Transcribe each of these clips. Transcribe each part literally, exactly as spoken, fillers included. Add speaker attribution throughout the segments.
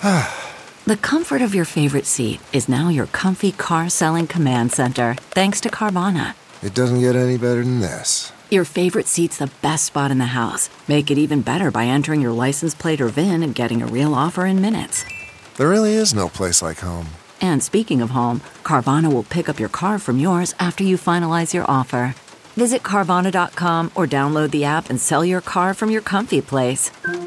Speaker 1: The comfort of your favorite seat is now your comfy car selling command center, thanks to Carvana.
Speaker 2: It doesn't get any better than this.
Speaker 1: Your favorite seat's the best spot in the house. Make it even better by entering your license plate or V I N and getting a real offer in minutes.
Speaker 2: There really is no place like home.
Speaker 1: And speaking of home, Carvana will pick up your car from yours after you finalize your offer. Visit Carvana dot com or download the app and sell your car from your comfy place.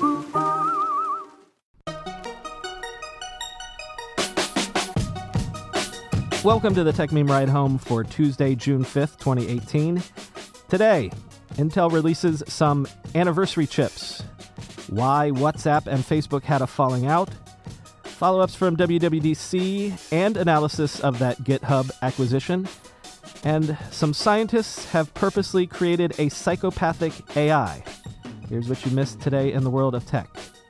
Speaker 3: Welcome to the Tech Meme Ride Home for Tuesday, June fifth, twenty eighteen. Today, Intel releases some anniversary chips. Why WhatsApp and Facebook had a falling out. Follow-ups from W W D C and analysis of that GitHub acquisition. And some scientists have purposely created a psychopathic A I. Here's what you missed today in the world of tech.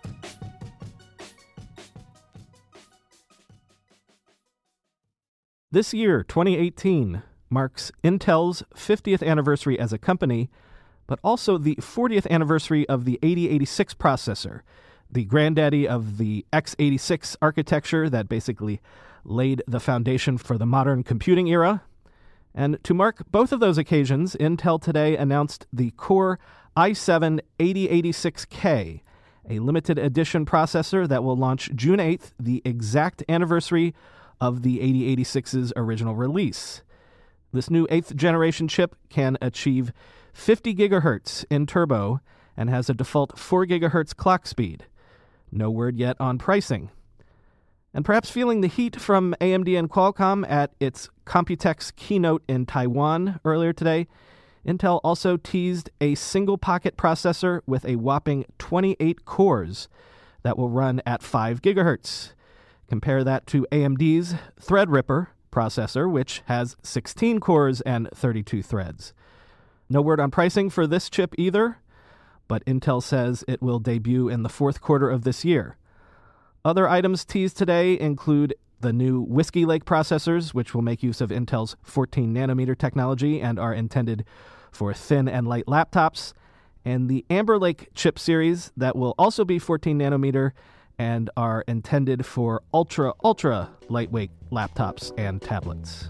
Speaker 3: This year, twenty eighteen, marks Intel's fiftieth anniversary as a company, but also the fortieth anniversary of the eighty eighty-six processor, the granddaddy of the x eighty-six architecture that basically laid the foundation for the modern computing era. And to mark both of those occasions, Intel today announced the Core i seven eighty eighty-six K, a limited edition processor that will launch June eighth, the exact anniversary of the eighty eighty-six's original release. This new eighth generation chip can achieve fifty gigahertz in turbo and has a default four gigahertz clock speed. No word yet on pricing. And perhaps feeling the heat from A M D and Qualcomm at its Computex keynote in Taiwan earlier today, Intel also teased a single pocket processor with a whopping twenty-eight cores that will run at five gigahertz. Compare that to A M D's Threadripper processor, which has sixteen cores and thirty-two threads. No word on pricing for this chip either, but Intel says it will debut in the fourth quarter of this year. Other items teased today include the new Whiskey Lake processors, which will make use of Intel's fourteen nanometer technology and are intended for thin and light laptops, and the Amber Lake chip series that will also be fourteen nanometer and are intended for ultra, ultra lightweight laptops and tablets.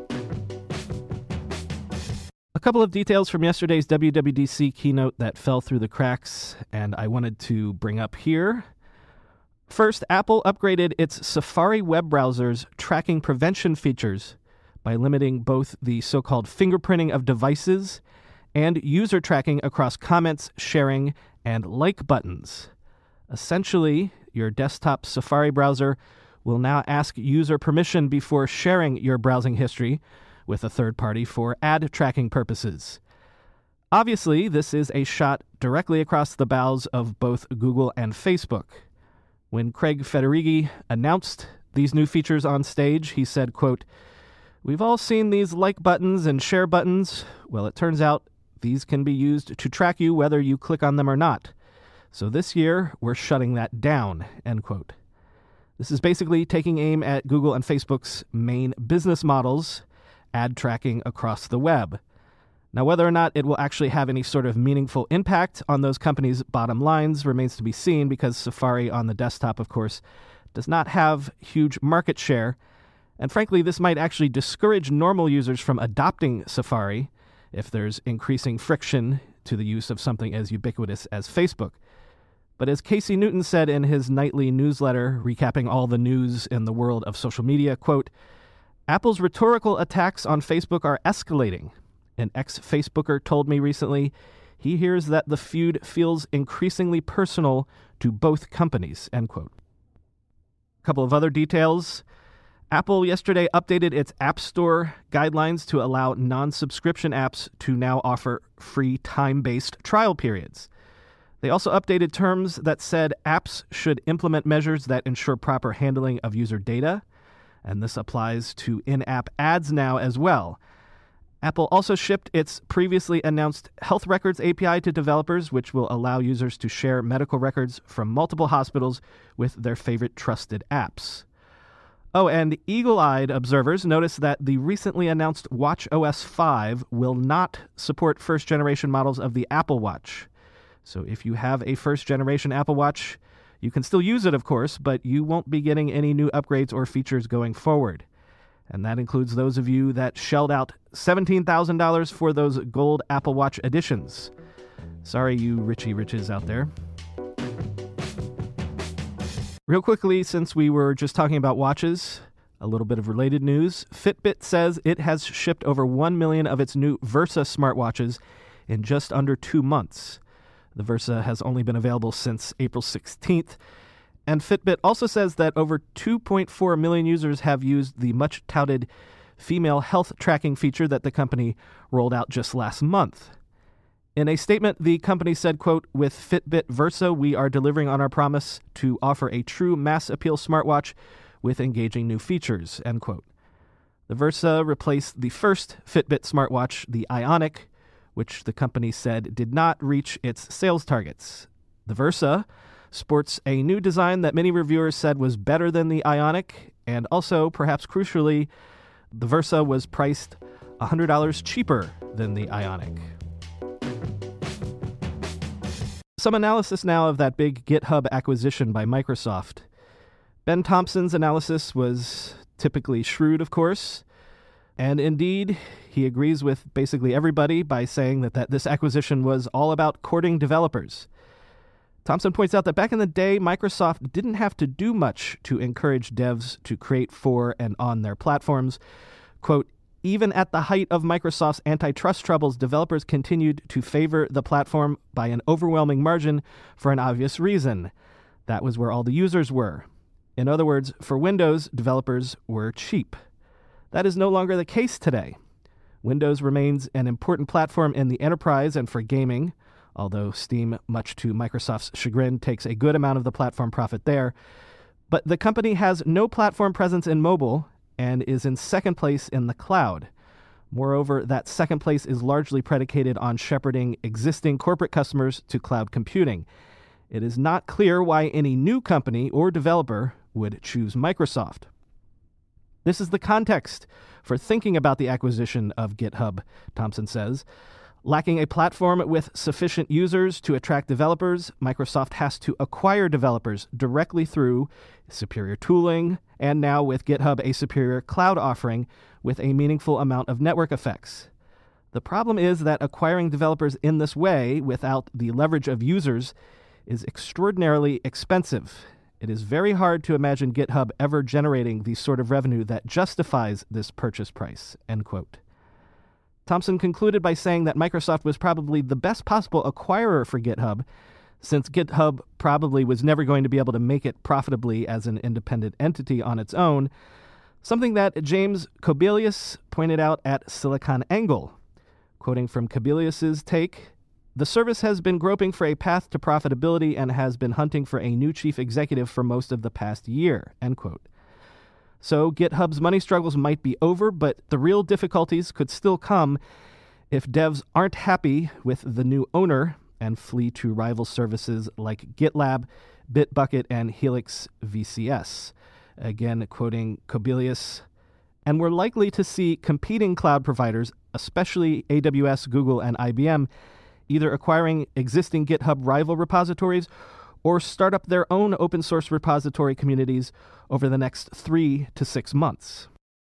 Speaker 3: A couple of details from yesterday's W W D C keynote that fell through the cracks, and I wanted to bring up here. First, Apple upgraded its Safari web browser's tracking prevention features by limiting both the so-called fingerprinting of devices and user tracking across comments, sharing, and like buttons. Essentially, your desktop Safari browser will now ask user permission before sharing your browsing history with a third party for ad tracking purposes. Obviously, this is a shot directly across the bows of both Google and Facebook. When Craig Federighi announced these new features on stage, he said, quote, "We've all seen these like buttons and share buttons. Well, it turns out these can be used to track you whether you click on them or not. So this year, we're shutting that down," end quote. This is basically taking aim at Google and Facebook's main business models, ad tracking across the web. Now, whether or not it will actually have any sort of meaningful impact on those companies' bottom lines remains to be seen, because Safari on the desktop, of course, does not have huge market share. And frankly, this might actually discourage normal users from adopting Safari if there's increasing friction to the use of something as ubiquitous as Facebook. But as Casey Newton said in his nightly newsletter, recapping all the news in the world of social media, quote, "Apple's rhetorical attacks on Facebook are escalating. An ex-Facebooker told me recently he hears that the feud feels increasingly personal to both companies," end quote. A couple of other details. Apple yesterday updated its App Store guidelines to allow non-subscription apps to now offer free time-based trial periods. They also updated terms that said apps should implement measures that ensure proper handling of user data, and this applies to in-app ads now as well. Apple also shipped its previously announced Health Records A P I to developers, which will allow users to share medical records from multiple hospitals with their favorite trusted apps. Oh, and eagle-eyed observers noticed that the recently announced watchOS five will not support first-generation models of the Apple Watch. So if you have a first-generation Apple Watch, You can still use it, of course, but you won't be getting any new upgrades or features going forward. And that includes those of you that shelled out seventeen thousand dollars for those gold Apple Watch editions. Sorry, you Richie Riches out there. Real quickly, since we were just talking about watches, a little bit of related news. Fitbit says it has shipped over one million of its new Versa smartwatches in just under two months. The Versa has only been available since April sixteenth. And Fitbit also says that over two point four million users have used the much-touted female health tracking feature that the company rolled out just last month. In a statement, the company said, quote, "With Fitbit Versa, we are delivering on our promise to offer a true mass-appeal smartwatch with engaging new features," end quote. The Versa replaced the first Fitbit smartwatch, the Ionic, which the company said did not reach its sales targets. The Versa sports a new design that many reviewers said was better than the Ionic, and also, perhaps crucially, the Versa was priced one hundred dollars cheaper than the Ionic. Some analysis now of that big GitHub acquisition by Microsoft. Ben Thompson's analysis was typically shrewd, of course, and indeed, he agrees with basically everybody by saying that, that this acquisition was all about courting developers. Thompson points out that back in the day, Microsoft didn't have to do much to encourage devs to create for and on their platforms. Quote, "Even at the height of Microsoft's antitrust troubles, developers continued to favor the platform by an overwhelming margin for an obvious reason. That was where all the users were. In other words, for Windows, developers were cheap. That is no longer the case today. Windows remains an important platform in the enterprise and for gaming, although Steam, much to Microsoft's chagrin, takes a good amount of the platform profit there. But the company has no platform presence in mobile and is in second place in the cloud. Moreover, that second place is largely predicated on shepherding existing corporate customers to cloud computing. It is not clear why any new company or developer would choose Microsoft." This is the context for thinking about the acquisition of GitHub, Thompson says. Lacking a platform with sufficient users to attract developers, Microsoft has to acquire developers directly through superior tooling, and now with GitHub, a superior cloud offering with a meaningful amount of network effects. The problem is that acquiring developers in this way, without the leverage of users, is extraordinarily expensive. It is very hard to imagine GitHub ever generating the sort of revenue that justifies this purchase price, end quote. Thompson concluded by saying that Microsoft was probably the best possible acquirer for GitHub, since GitHub probably was never going to be able to make it profitably as an independent entity on its own, something that James Kobielius pointed out at SiliconANGLE. Quoting from Kobielius's take, "The service has been groping for a path to profitability and has been hunting for a new chief executive for most of the past year," end quote. So GitHub's money struggles might be over, but the real difficulties could still come if devs aren't happy with the new owner and flee to rival services like GitLab, Bitbucket, and Helix V C S. Again, quoting Kobielius, "And we're likely to see competing cloud providers, especially A W S, Google, and I B M, either acquiring existing GitHub rival repositories or start up their own open source repository communities over the next three to six months."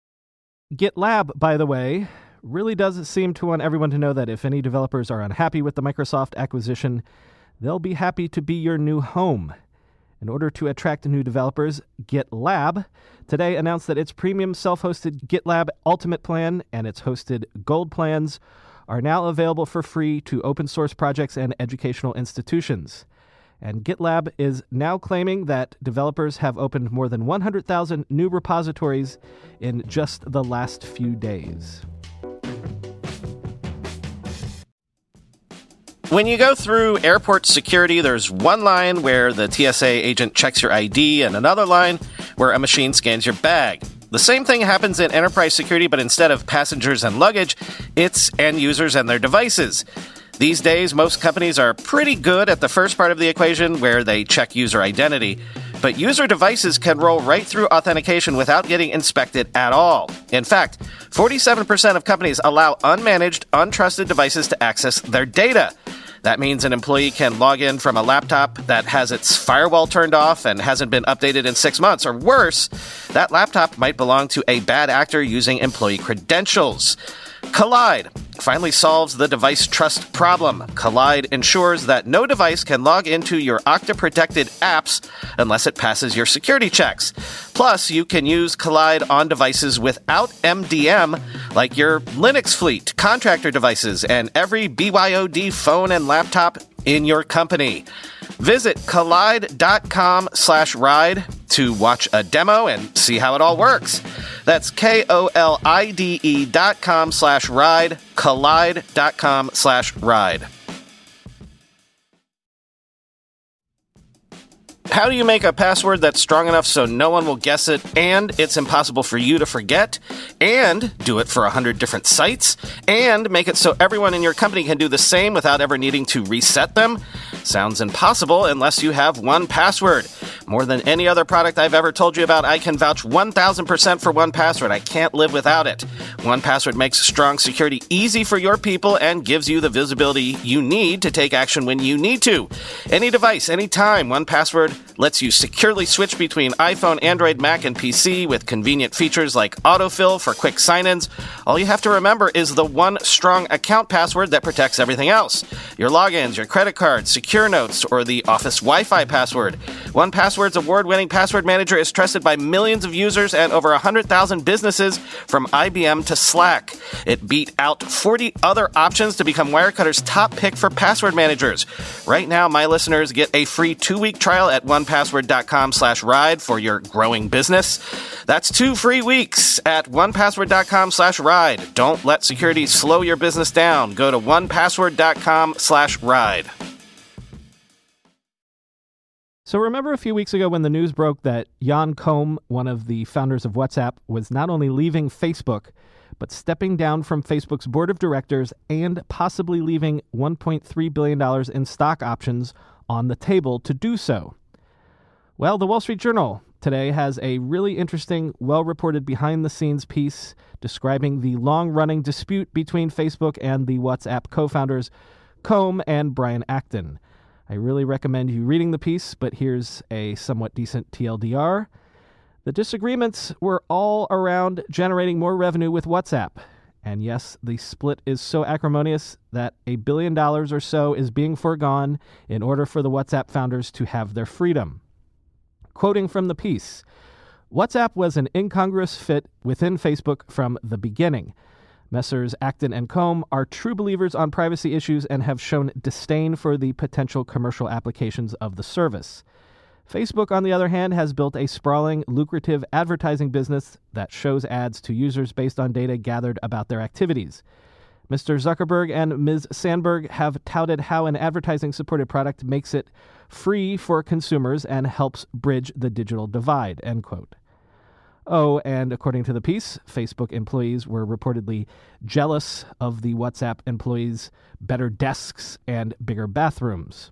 Speaker 3: GitLab, by the way, really does seem to want everyone to know that if any developers are unhappy with the Microsoft acquisition, they'll be happy to be your new home. In order to attract new developers, GitLab today announced that its premium self-hosted GitLab Ultimate plan and its hosted Gold plans are now available for free to open source projects and educational institutions. And GitLab is now claiming that developers have opened more than one hundred thousand new repositories in just the last few days.
Speaker 4: When you go through airport security, there's one line where the T S A agent checks your I D and another line where a machine scans your bag. The same thing happens in enterprise security, but instead of passengers and luggage, it's end users and their devices. These days, most companies are pretty good at the first part of the equation where they check user identity, but user devices can roll right through authentication without getting inspected at all. In fact, forty-seven percent of companies allow unmanaged, untrusted devices to access their data. That means an employee can log in from a laptop that has its firewall turned off and hasn't been updated in six months. Or worse, that laptop might belong to a bad actor using employee credentials. Kolide finally solves the device trust problem. Kolide ensures that no device can log into your Okta-protected apps unless it passes your security checks. Plus, you can use Kolide on devices without M D M, like your Linux fleet, contractor devices, and every B Y O D phone and laptop in your company. Visit kolide.com slash ride to watch a demo and see how it all works. That's K-O-L-I-D-E dot com slash ride, kolide.com slash ride. How do you make a password that's strong enough so no one will guess it, and it's impossible for you to forget, and do it for one hundred different sites, and make it so everyone in your company can do the same without ever needing to reset them? Sounds impossible unless you have one Password. More than any other product I've ever told you about, I can vouch one thousand percent for one Password. I can't live without it. one Password makes strong security easy for your people and gives you the visibility you need to take action when you need to. Any device, anytime, one Password lets you securely switch between iPhone, Android, Mac, and P C with convenient features like autofill for quick sign-ins. All you have to remember is the one strong account password that protects everything else. Your logins, your credit cards, secure notes, or the office Wi-Fi password. one Password's award-winning password manager is trusted by millions of users and over one hundred thousand businesses from I B M to Slack. It beat out forty other options to become Wirecutter's top pick for password managers. Right now, my listeners get a free two-week trial at one password.com slash ride for your growing business. That's two free weeks at one password.com slash ride. Don't let security slow your business down. Go to one password.com slash ride.
Speaker 3: So remember a few weeks ago when the news broke that Jan Koum, one of the founders of WhatsApp, was not only leaving Facebook, but stepping down from Facebook's board of directors and possibly leaving one point three billion dollars in stock options on the table to do so. Well, the Wall Street Journal today has a really interesting, well-reported behind-the-scenes piece describing the long-running dispute between Facebook and the WhatsApp co-founders Koum and Brian Acton. I really recommend you reading the piece, but here's a somewhat decent T L D R. The disagreements were all around generating more revenue with WhatsApp. And yes, the split is so acrimonious that a billion dollars or so is being foregone in order for the WhatsApp founders to have their freedom. Quoting from the piece, WhatsApp was an incongruous fit within Facebook from the beginning. Messrs. Acton and Koum are true believers on privacy issues and have shown disdain for the potential commercial applications of the service. Facebook, on the other hand, has built a sprawling, lucrative advertising business that shows ads to users based on data gathered about their activities. Mister Zuckerberg and Miz Sandberg have touted how an advertising-supported product makes it free for consumers and helps bridge the digital divide, end quote. Oh, and according to the piece, Facebook employees were reportedly jealous of the WhatsApp employees' better desks and bigger bathrooms.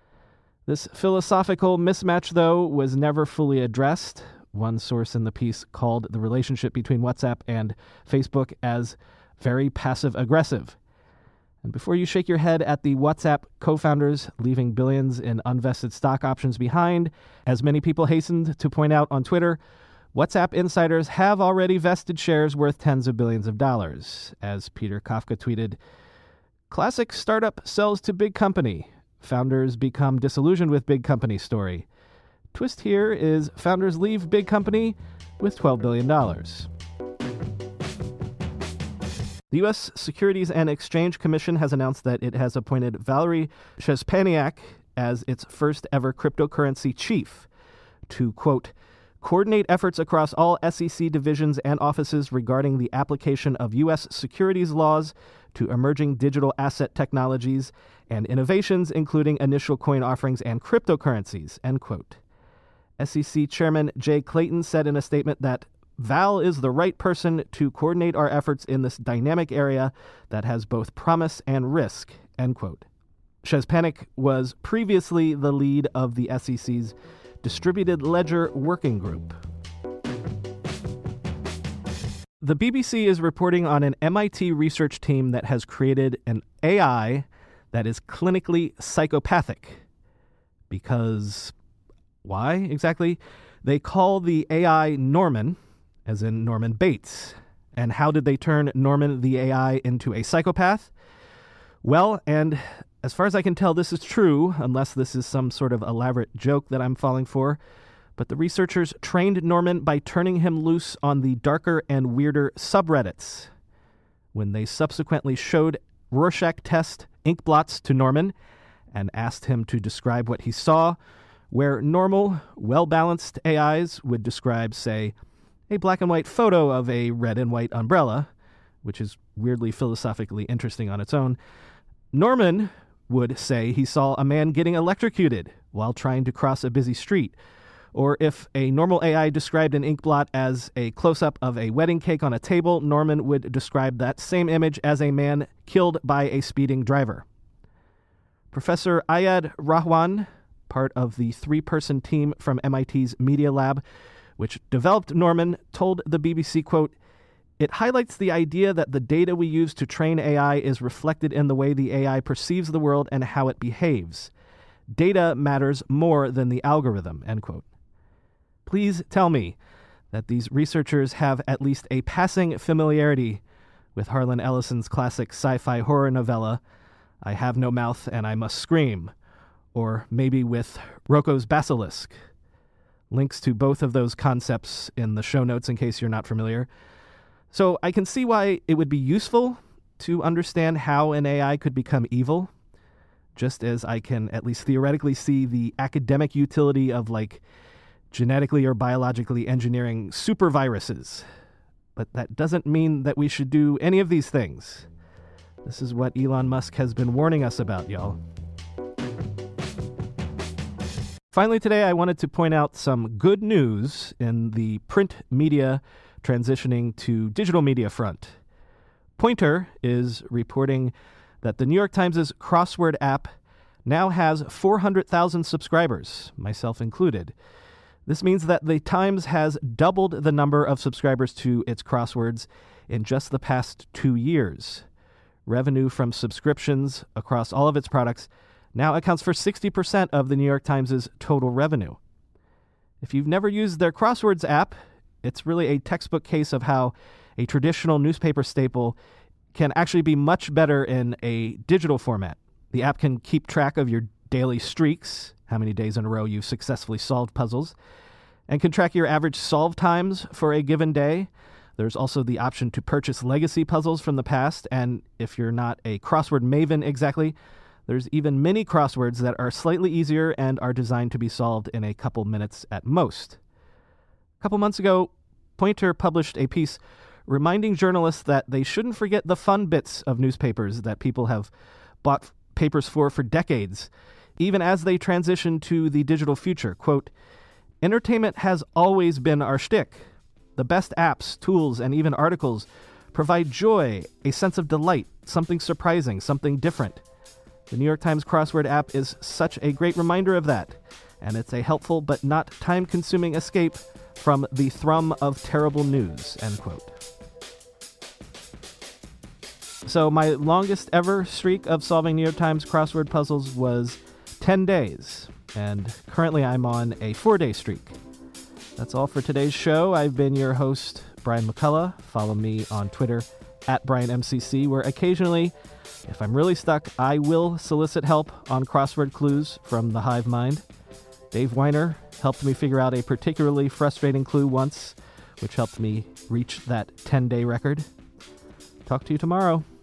Speaker 3: This philosophical mismatch, though, was never fully addressed. One source in the piece called the relationship between WhatsApp and Facebook as very passive-aggressive. And before you shake your head at the WhatsApp co-founders leaving billions in unvested stock options behind, as many people hastened to point out on Twitter, WhatsApp insiders have already vested shares worth tens of billions of dollars. As Peter Kafka tweeted, "Classic startup sells to big company. Founders become disillusioned with big company story. Twist here is founders leave big company with twelve billion dollars. The U S Securities and Exchange Commission has announced that it has appointed Valery Szczepaniak as its first ever cryptocurrency chief to, quote, coordinate efforts across all S E C divisions and offices regarding the application of U S securities laws to emerging digital asset technologies and innovations, including initial coin offerings and cryptocurrencies, end quote. S E C Chairman Jay Clayton said in a statement that Val is the right person to coordinate our efforts in this dynamic area that has both promise and risk, end quote. Szczepaniak was previously the lead of the S E C's Distributed Ledger Working Group. The B B C is reporting on an M I T research team that has created an A I that is clinically psychopathic. Because why exactly? They call the A I Norman, as in Norman Bates. And how did they turn Norman the A I into a psychopath? Well, and as far as I can tell, this is true, unless this is some sort of elaborate joke that I'm falling for. But the researchers trained Norman by turning him loose on the darker and weirder subreddits. When they subsequently showed Rorschach test ink blots to Norman and asked him to describe what he saw, where normal, well-balanced A Is would describe, say, a black and white photo of a red and white umbrella, which is weirdly philosophically interesting on its own, Norman would say he saw a man getting electrocuted while trying to cross a busy street. Or if a normal A I described an ink blot as a close-up of a wedding cake on a table, Norman would describe that same image as a man killed by a speeding driver. Professor Ayad Rahwan, part of the three-person team from M I T's Media Lab, which developed Norman, told the B B C, quote, "It highlights the idea that the data we use to train A I is reflected in the way the A I perceives the world and how it behaves. Data matters more than the algorithm," end quote. Please tell me that these researchers have at least a passing familiarity with Harlan Ellison's classic sci-fi horror novella, I Have No Mouth and I Must Scream, or maybe with Rocco's Basilisk. Links to both of those concepts in the show notes in case you're not familiar. So I can see why it would be useful to understand how an A I could become evil, just as I can at least theoretically see the academic utility of, like, genetically or biologically engineering super viruses. But that doesn't mean that we should do any of these things. This is what Elon Musk has been warning us about, y'all. Finally today, I wanted to point out some good news in the print media transitioning to digital media front. Poynter is reporting that the New York Times' crossword app now has four hundred thousand subscribers, myself included. This means that the Times has doubled the number of subscribers to its crosswords in just the past two years. Revenue from subscriptions across all of its products now accounts for sixty percent of the New York Times' total revenue. If you've never used their crosswords app, it's really a textbook case of how a traditional newspaper staple can actually be much better in a digital format. The app can keep track of your daily streaks, how many days in a row you've successfully solved puzzles, and can track your average solve times for a given day. There's also the option to purchase legacy puzzles from the past, and if you're not a crossword maven exactly, there's even mini crosswords that are slightly easier and are designed to be solved in a couple minutes at most. A couple months ago, Poynter published a piece reminding journalists that they shouldn't forget the fun bits of newspapers that people have bought papers for for decades, even as they transition to the digital future. Quote, "Entertainment has always been our shtick. The best apps, tools, and even articles provide joy, a sense of delight, something surprising, something different. The New York Times crossword app is such a great reminder of that, and it's a helpful but not time-consuming escape from the thrum of terrible news," end quote. So my longest ever streak of solving New York Times crossword puzzles was ten days, and currently I'm on a four-day streak. That's all for today's show. I've been your host, Brian McCullough. Follow me on Twitter, at Brian M C C, where occasionally, if I'm really stuck, I will solicit help on crossword clues from the hive mind. Dave Weiner helped me figure out a particularly frustrating clue once, which helped me reach that ten-day record. Talk to you tomorrow.